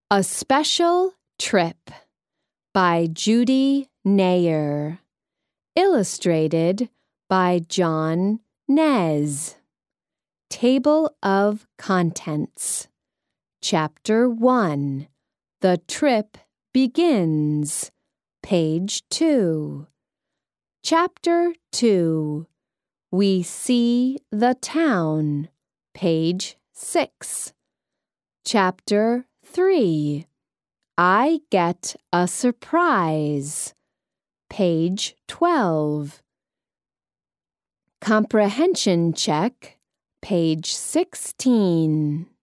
A Special Trip by Judy Nayer. Illustrated by John Nez. Table of Contents. Chapter 1. The Trip Begins. Page 2. Chapter 2. We See the Town. Page 6. Chapter 3. I Get a Surprise. Page 12. Comprehension Check. Page 16.